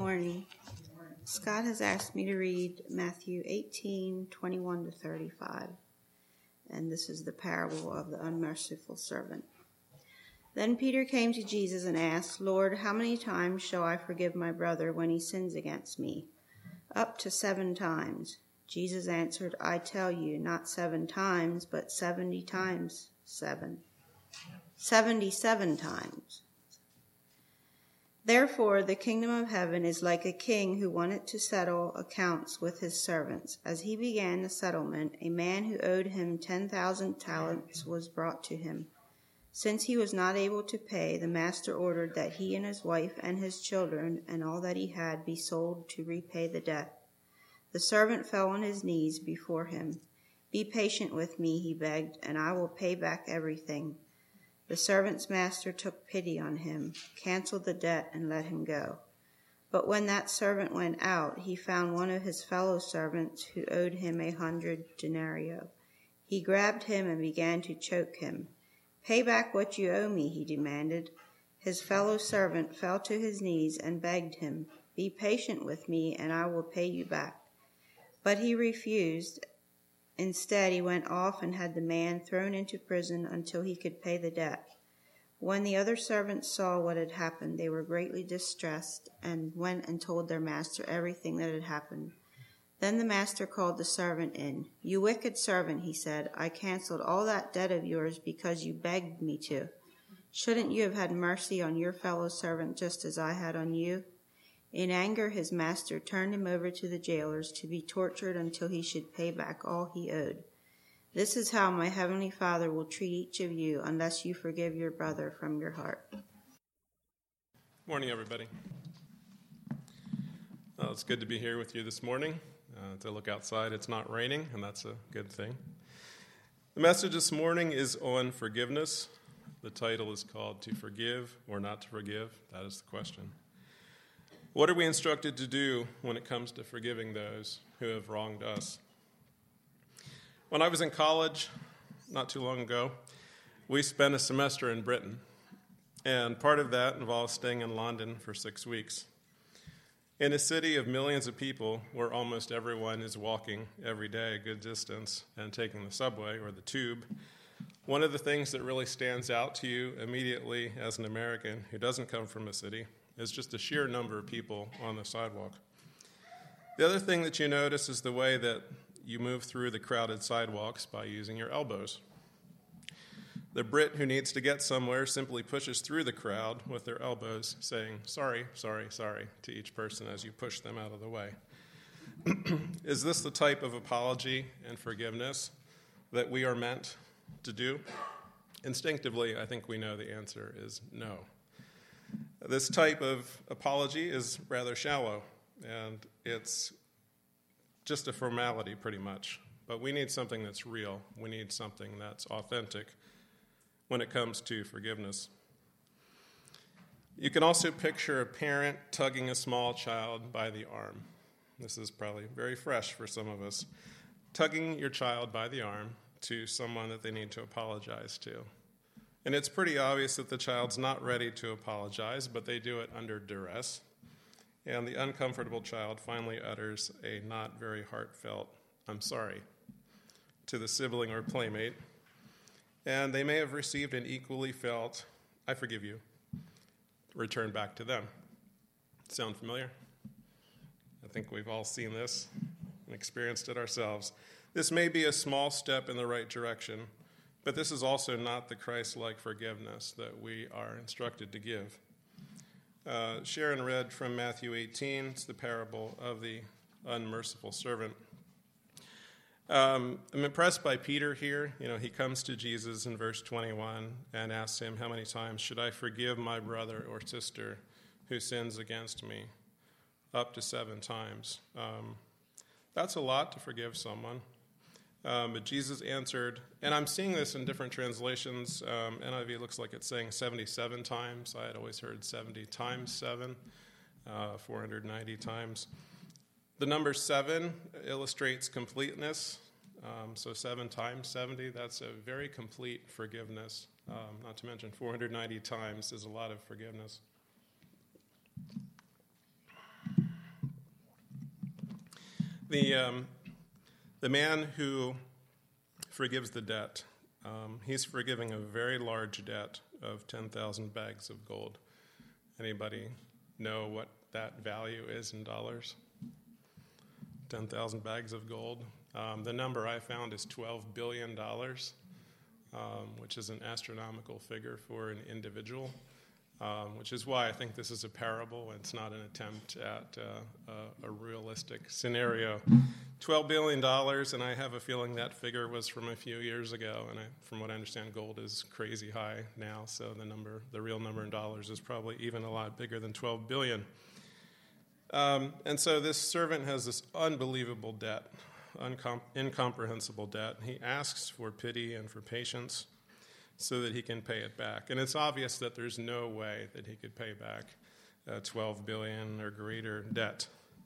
morning. Scott has asked me to read Matthew 18:21 to 35, and this is the parable of the unmerciful servant. Then Peter came to Jesus and asked, "Lord, how many times shall I forgive my brother when he sins against me? Up to 7 times. Jesus answered, "I tell you, not 7 times, but 70 times 7. 77 times. Therefore, the kingdom of heaven is like a king who wanted to settle accounts with his servants. As he began the settlement, a man who owed him 10,000 talents was brought to him. Since he was not able to pay, the master ordered that he and his wife and his children and all that he had be sold to repay the debt. The servant fell on his knees before him. 'Be patient with me,' he begged, 'and I will pay back everything.' The servant's master took pity on him, canceled the debt, and let him go. But when that servant went out, he found one of his fellow servants who owed him 100 denarii. He grabbed him and began to choke him. 'Pay back what you owe me,' he demanded. His fellow servant fell to his knees and begged him, 'Be patient with me, and I will pay you back.' But he refused. Instead, he went off and had the man thrown into prison until he could pay the debt. When the other servants saw what had happened, they were greatly distressed and went and told their master everything that had happened. Then the master called the servant in. 'You wicked servant,' he said, 'I canceled all that debt of yours because you begged me to. Shouldn't you have had mercy on your fellow servant just as I had on you?' In anger, his master turned him over to the jailers to be tortured until he should pay back all he owed. This is how my heavenly Father will treat each of you unless you forgive your brother from your heart." Morning, everybody. Well, it's good to be here with you this morning. To look outside, it's not raining, and that's a good thing. The message this morning is on forgiveness. The title is called "To Forgive or Not to Forgive?" That is the question. What are we instructed to do when it comes to forgiving those who have wronged us? When I was in college, not too long ago, we spent a semester in Britain, and part of that involved staying in London for 6 weeks. In a city of millions of people where almost everyone is walking every day a good distance and taking the subway or the tube, one of the things that really stands out to you immediately as an American who doesn't come from a city is just the sheer number of people on the sidewalk. The other thing that you notice is the way that you move through the crowded sidewalks by using your elbows. The Brit who needs to get somewhere simply pushes through the crowd with their elbows, saying, "Sorry, sorry, sorry," to each person as you push them out of the way. Is this the type of apology and forgiveness that we are meant to do? Instinctively, I think we know the answer is no. This type of apology is rather shallow, and it's just a formality pretty much. But we need something that's real. We need something that's authentic when it comes to forgiveness. You can also picture a parent tugging a small child by the arm. This is probably very fresh for some of us. Tugging your child by the arm to someone that they need to apologize to. And it's pretty obvious that the child's not ready to apologize, but they do it under duress. And the uncomfortable child finally utters a not very heartfelt, "I'm sorry," to the sibling or playmate. And they may have received an equally felt, "I forgive you," returned back to them. Sound familiar? I think we've all seen this and experienced it ourselves. This may be a small step in the right direction, but this is also not the Christ-like forgiveness that we are instructed to give. Sharon read from Matthew 18. It's the parable of the unmerciful servant. I'm impressed by Peter here. He comes to Jesus in verse 21 and asks him, "How many times should I forgive my brother or sister who sins against me?" Up to 7 times. That's a lot to forgive someone. But Jesus answered, and I'm seeing this in different translations. NIV looks like it's saying 77 times. I had always heard 70 times 7, 490 times. The number 7 illustrates completeness. So 7 times 70, that's a very complete forgiveness. Not to mention 490 times is a lot of forgiveness. The man who forgives the debt, he's forgiving a very large debt of 10,000 bags of gold. Anybody know what that value is in dollars? 10,000 bags of gold. The number I found is $12 billion, which is an astronomical figure for an individual, which is why I think this is a parable. It's not an attempt at a realistic scenario. $12 billion, and I have a feeling that figure was from a few years ago, and from what I understand, gold is crazy high now, so the real number in dollars is probably even a lot bigger than 12 billion. And so this servant has this unbelievable debt, incomprehensible debt. He asks for pity and for patience so that he can pay it back. And it's obvious that there's no way that he could pay back 12 billion or greater debt.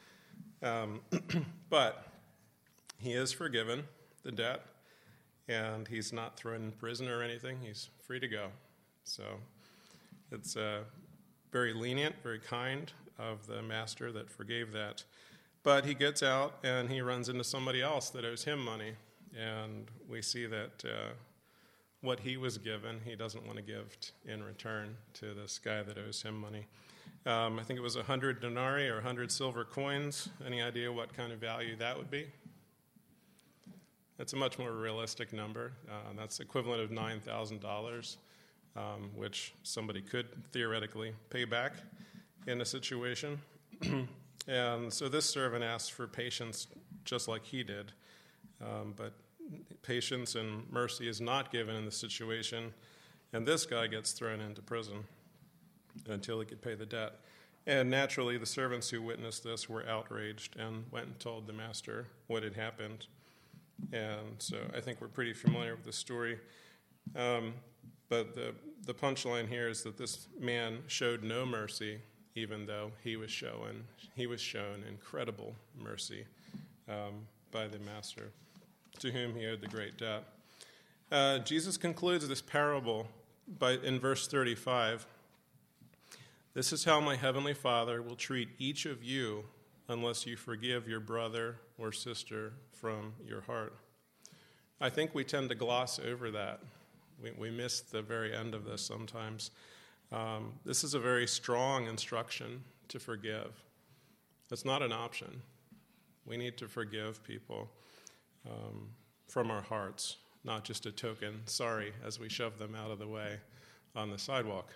But he is forgiven the debt, and he's not thrown in prison or anything. He's free to go. So it's very lenient, very kind of the master that forgave that. But he gets out and he runs into somebody else that owes him money. And we see that what he was given, he doesn't want to give in return to this guy that owes him money. I think it was 100 denarii or 100 silver coins. Any idea what kind of value that would be? That's a much more realistic number. That's equivalent of $9,000, which somebody could theoretically pay back in a situation. And so this servant asks for patience just like he did. But patience and mercy is not given in the situation, and this guy gets thrown into prison until he could pay the debt. And naturally, the servants who witnessed this were outraged and went and told the master what had happened. And so I think we're pretty familiar with the story. But the punchline here is that this man showed no mercy, even though he was shown incredible mercy by the master, to whom he owed the great debt. Jesus concludes this parable in verse 35. This is how my heavenly Father will treat each of you unless you forgive your brother or sister from your heart. I think we tend to gloss over that. We miss the very end of this sometimes. This is a very strong instruction to forgive. It's not an option. We need to forgive people from our hearts, not just a token sorry as we shove them out of the way on the sidewalk.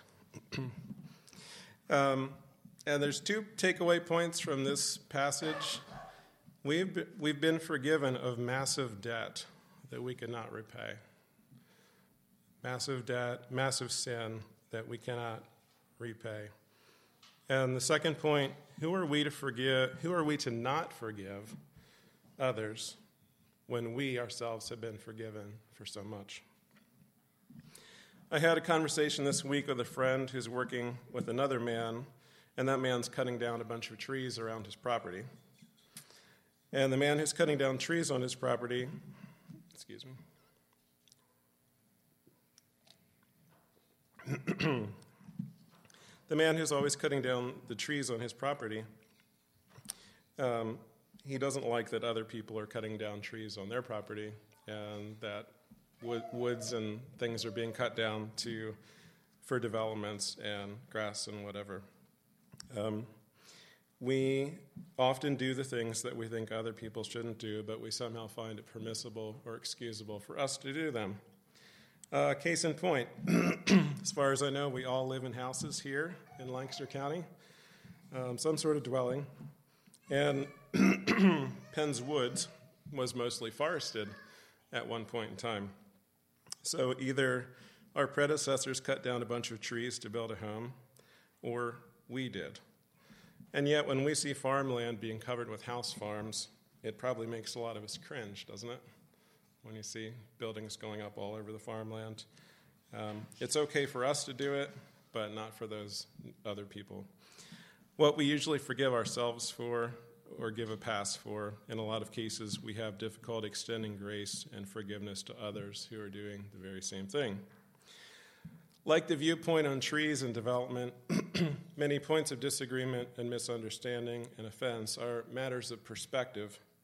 And there's two takeaway points from this passage. We've been forgiven of massive debt that we cannot repay. Massive debt, massive sin that we cannot repay. And the second point, who are we to forgive? Who are we to not forgive others when we ourselves have been forgiven for so much? I had a conversation this week with a friend who's working with another man, and that man's cutting down a bunch of trees around his property. And the man who's cutting down trees on his property, the man who's always cutting down the trees on his property, he doesn't like that other people are cutting down trees on their property and that woods and things are being cut down for developments and grass and whatever. We often do the things that we think other people shouldn't do, but we somehow find it permissible or excusable for us to do them. Case in point, as far as I know, we all live in houses here in Lancaster County, some sort of dwelling. And Penn's Woods was mostly forested at one point in time. So either our predecessors cut down a bunch of trees to build a home, or we did. And yet when we see farmland being covered with house farms, it probably makes a lot of us cringe, doesn't it? When you see buildings going up all over the farmland. It's okay for us to do it, but not for those other people. What we usually forgive ourselves for or give a pass for, in a lot of cases, we have difficulty extending grace and forgiveness to others who are doing the very same thing. Like the viewpoint on trees and development, many points of disagreement and misunderstanding and offense are matters of perspective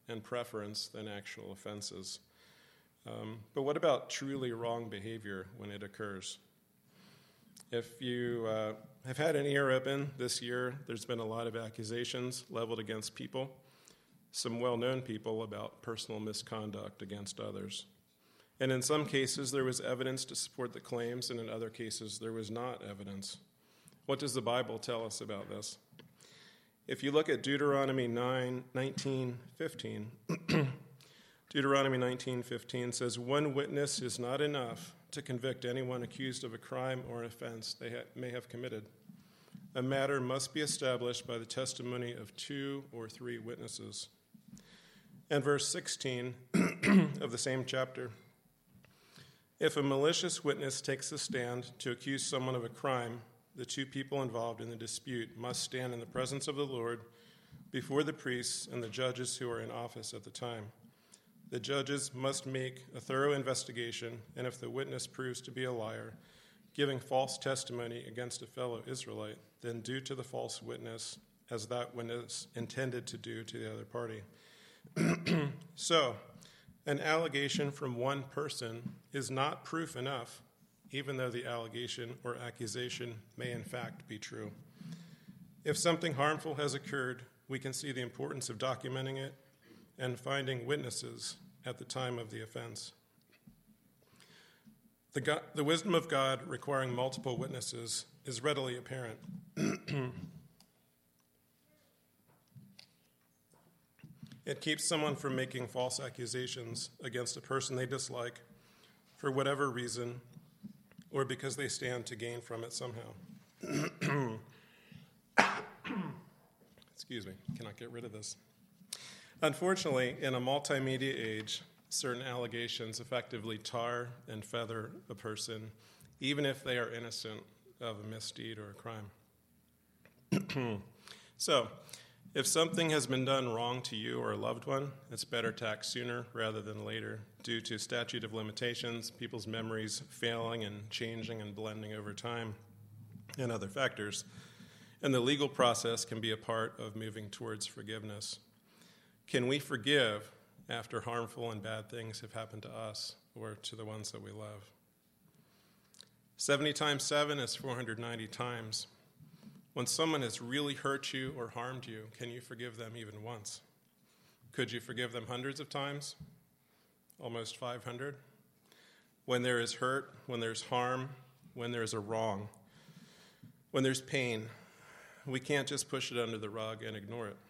and preference than actual offenses. But what about truly wrong behavior when it occurs? If you have had an ear open this year, there's been a lot of accusations leveled against people, some well-known people, about personal misconduct against others. And in some cases, there was evidence to support the claims, and in other cases, there was not evidence. What does the Bible tell us about this? If you look at Deuteronomy 19:15, Deuteronomy 19:15 says, "One witness is not enough to convict anyone accused of a crime or an offense they may have committed. A matter must be established by the testimony of 2 or 3 witnesses." And verse 16 of the same chapter, "If a malicious witness takes a stand to accuse someone of a crime, the 2 people involved in the dispute must stand in the presence of the Lord before the priests and the judges who are in office at the time. The judges must make a thorough investigation, and if the witness proves to be a liar, giving false testimony against a fellow Israelite, then do to the false witness as that witness intended to do to the other party." So, an allegation from one person is not proof enough, even though the allegation or accusation may in fact be true. If something harmful has occurred, we can see the importance of documenting it and finding witnesses at the time of the offense. The wisdom of God requiring multiple witnesses is readily apparent. It keeps someone from making false accusations against a person they dislike for whatever reason, or because they stand to gain from it somehow. Excuse me, cannot get rid of this. Unfortunately, in a multimedia age, certain allegations effectively tar and feather a person, even if they are innocent of a misdeed or a crime. So, if something has been done wrong to you or a loved one, it's better to act sooner rather than later, due to statute of limitations, people's memories failing and changing and blending over time, and other factors. And the legal process can be a part of moving towards forgiveness. Can we forgive after harmful and bad things have happened to us or to the ones that we love? 70 times 7 is 490 times. When someone has really hurt you or harmed you, can you forgive them even once? Could you forgive them hundreds of times? Almost 500? When there is hurt, when there's harm, when there's a wrong, when there's pain, we can't just push it under the rug and ignore it.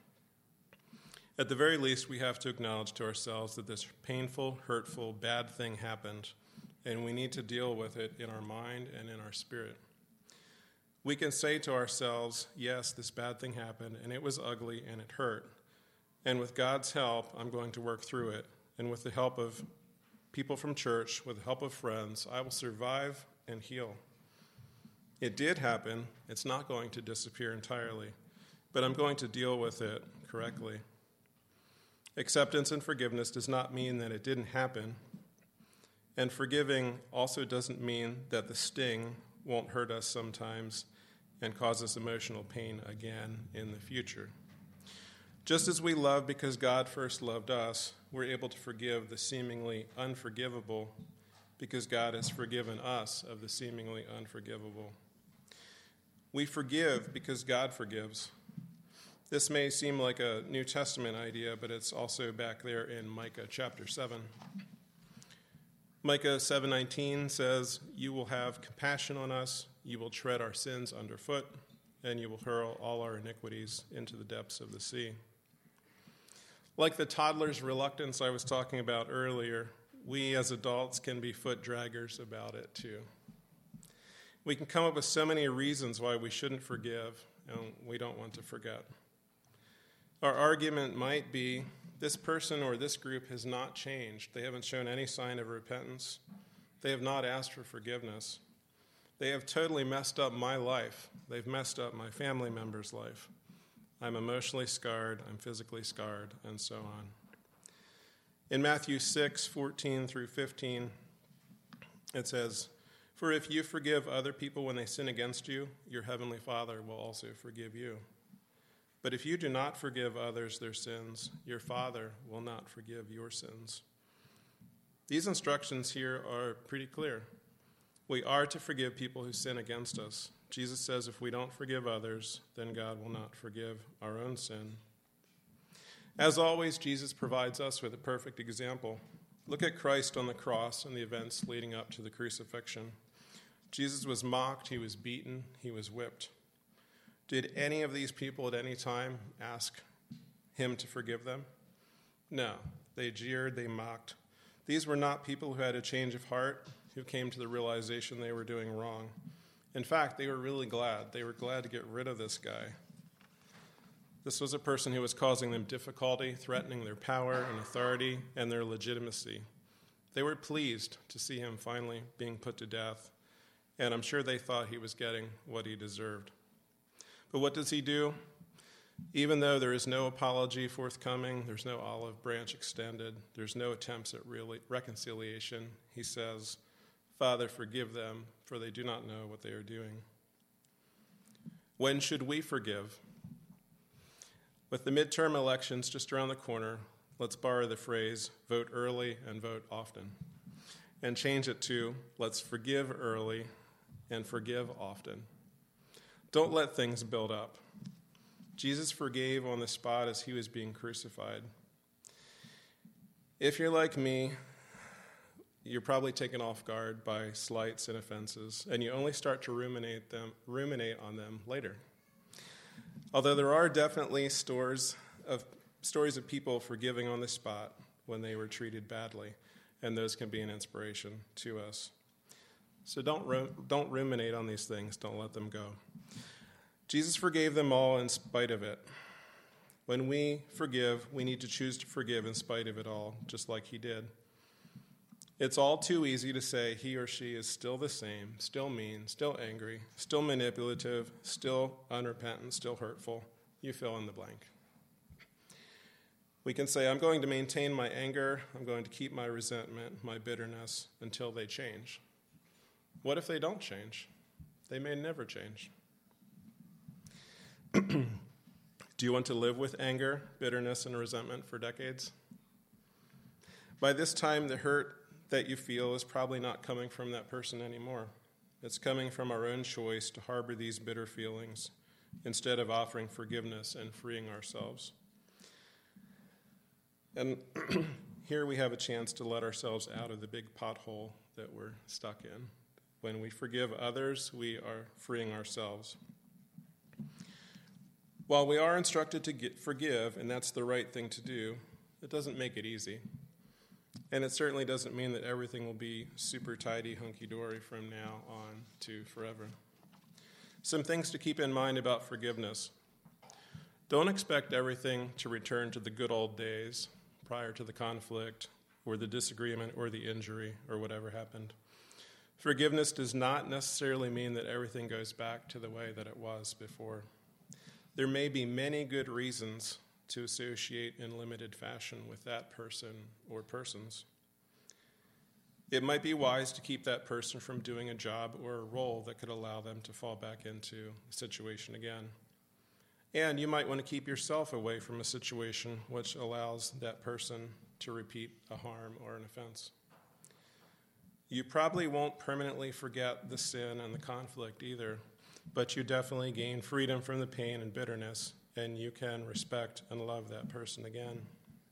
At the very least, we have to acknowledge to ourselves that this painful, hurtful, bad thing happened, and we need to deal with it in our mind and in our spirit. We can say to ourselves, yes, this bad thing happened, and it was ugly, and it hurt. And with God's help, I'm going to work through it. And with the help of people from church, with the help of friends, I will survive and heal. It did happen. It's not going to disappear entirely, but I'm going to deal with it correctly. Acceptance and forgiveness does not mean that it didn't happen. And forgiving also doesn't mean that the sting won't hurt us sometimes and cause us emotional pain again in the future. Just as we love because God first loved us, we're able to forgive the seemingly unforgivable because God has forgiven us of the seemingly unforgivable. We forgive because God forgives. This may seem like a New Testament idea, but it's also back there in Micah chapter 7. Micah 7:19 says, "You will have compassion on us, you will tread our sins underfoot, and you will hurl all our iniquities into the depths of the sea." Like the toddler's reluctance I was talking about earlier, we as adults can be foot draggers about it too. We can come up with so many reasons why we shouldn't forgive, and we don't want to forget. Our argument might be, this person or this group has not changed. They haven't shown any sign of repentance. They have not asked for forgiveness. They have totally messed up my life. They've messed up my family member's life. I'm emotionally scarred, I'm physically scarred, and so on. In Matthew 6:14 through 15, it says, "For if you forgive other people when they sin against you, your heavenly Father will also forgive you. But if you do not forgive others their sins, your Father will not forgive your sins. These instructions here are pretty clear. We are to forgive people who sin against us. Jesus says if we don't forgive others, then God will not forgive our own sin. As always, Jesus provides us with a perfect example. Look at Christ on the cross and the events leading up to the crucifixion. Jesus was mocked, he was beaten, he was whipped. Did any of these people at any time ask him to forgive them? No. They jeered, they mocked. These were not people who had a change of heart, who came to the realization they were doing wrong. In fact, they were really glad. They were glad to get rid of this guy. This was a person who was causing them difficulty, threatening their power and authority and their legitimacy. They were pleased to see him finally being put to death, and I'm sure they thought he was getting what he deserved. But what does he do? Even though there is no apology forthcoming, there's no olive branch extended, there's no attempts at reconciliation, he says, Father, forgive them, for they do not know what they are doing. When should we forgive? With the midterm elections just around the corner, let's borrow the phrase, vote early and vote often, and change it to, let's forgive early and forgive often. Don't let things build up. Jesus forgave on the spot as he was being crucified. If you're like me, you're probably taken off guard by slights and offenses, and you only start to ruminate on them later. Although there are definitely stories of people forgiving on the spot when they were treated badly, and those can be an inspiration to us. So don't ruminate on these things. Don't let them go. Jesus forgave them all in spite of it. When we forgive, we need to choose to forgive in spite of it all, just like he did. It's all too easy to say he or she is still the same, still mean, still angry, still manipulative, still unrepentant, still hurtful. You fill in the blank. We can say, I'm going to maintain my anger, I'm going to keep my resentment, my bitterness, until they change. What if they don't change? They may never change. Do you want to live with anger, bitterness, and resentment for decades? By this time, the hurt that you feel is probably not coming from that person anymore. It's coming from our own choice to harbor these bitter feelings instead of offering forgiveness and freeing ourselves. And here we have a chance to let ourselves out of the big pothole that we're stuck in. When we forgive others, we are freeing ourselves. While we are instructed to forgive, and that's the right thing to do, it doesn't make it easy. And it certainly doesn't mean that everything will be super tidy, hunky-dory from now on to forever. Some things to keep in mind about forgiveness. Don't expect everything to return to the good old days prior to the conflict or the disagreement or the injury or whatever happened. Forgiveness does not necessarily mean that everything goes back to the way that it was before. There may be many good reasons to associate in limited fashion with that person or persons. It might be wise to keep that person from doing a job or a role that could allow them to fall back into the situation again. And you might want to keep yourself away from a situation which allows that person to repeat a harm or an offense. You probably won't permanently forget the sin and the conflict either, but you definitely gain freedom from the pain and bitterness, and you can respect and love that person again.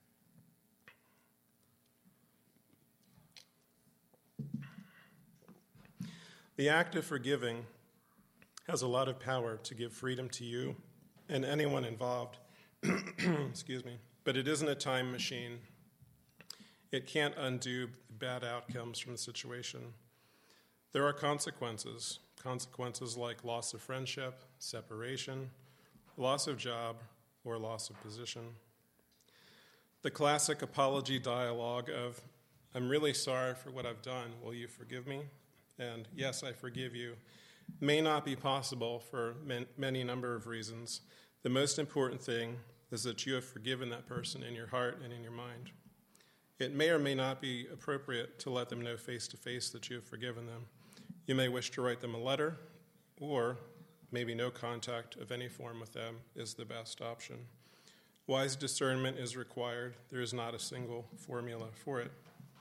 The act of forgiving has a lot of power to give freedom to you and anyone involved. Excuse me. But it isn't a time machine. It can't undo bad outcomes from the situation. There are consequences like loss of friendship, separation, loss of job, or loss of position. The classic apology dialogue of, I'm really sorry for what I've done, will you forgive me? And yes, I forgive you, may not be possible for many number of reasons. The most important thing is that you have forgiven that person in your heart and in your mind. It may or may not be appropriate to let them know face-to-face that you have forgiven them. You may wish to write them a letter, or maybe no contact of any form with them is the best option. Wise discernment is required. There is not a single formula for it.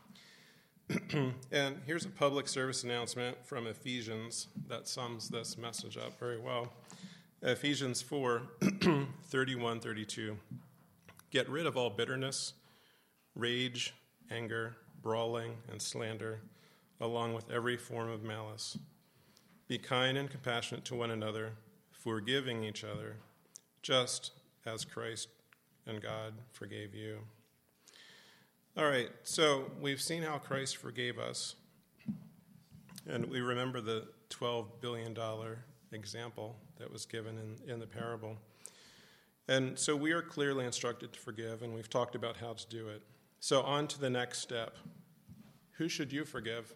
And here's a public service announcement from Ephesians that sums this message up very well. Ephesians 4, 31, 32. Get rid of all bitterness, rage, anger, brawling, and slander, along with every form of malice. Be kind and compassionate to one another, forgiving each other, just as Christ and God forgave you. All right, so we've seen how Christ forgave us, and we remember the $12 billion example that was given in the parable. And so we are clearly instructed to forgive, and we've talked about how to do it. So on to the next step. Who should you forgive?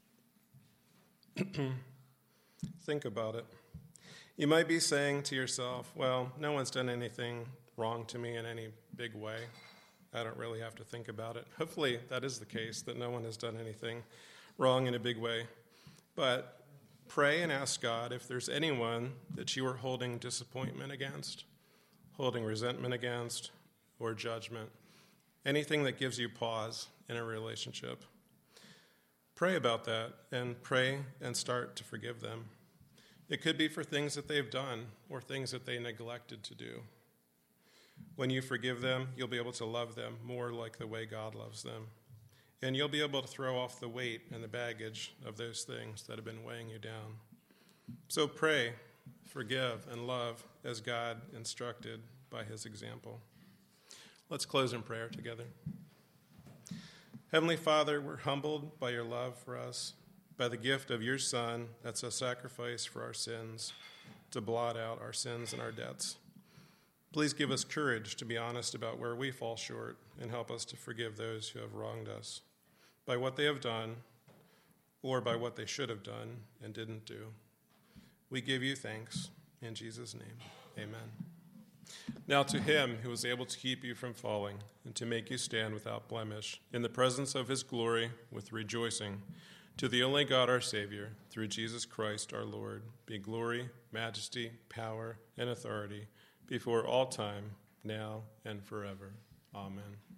Think about it. You might be saying to yourself, well, no one's done anything wrong to me in any big way. I don't really have to think about it. Hopefully that is the case, that no one has done anything wrong in a big way. But pray and ask God if there's anyone that you are holding disappointment against, holding resentment against, or judgment. Anything that gives you pause in a relationship. Pray about that, and pray and start to forgive them. It could be for things that they've done or things that they neglected to do. When you forgive them, you'll be able to love them more like the way God loves them. And you'll be able to throw off the weight and the baggage of those things that have been weighing you down. So pray, forgive, and love as God instructed by his example. Let's close in prayer together. Heavenly Father, we're humbled by your love for us, by the gift of your Son that's a sacrifice for our sins, to blot out our sins and our debts. Please give us courage to be honest about where we fall short and help us to forgive those who have wronged us by what they have done or by what they should have done and didn't do. We give you thanks. In Jesus' name, amen. Now to him who is able to keep you from falling and to make you stand without blemish in the presence of his glory with rejoicing, to the only God our Savior, through Jesus Christ our Lord, be glory, majesty, power, and authority before all time, now and forever. Amen.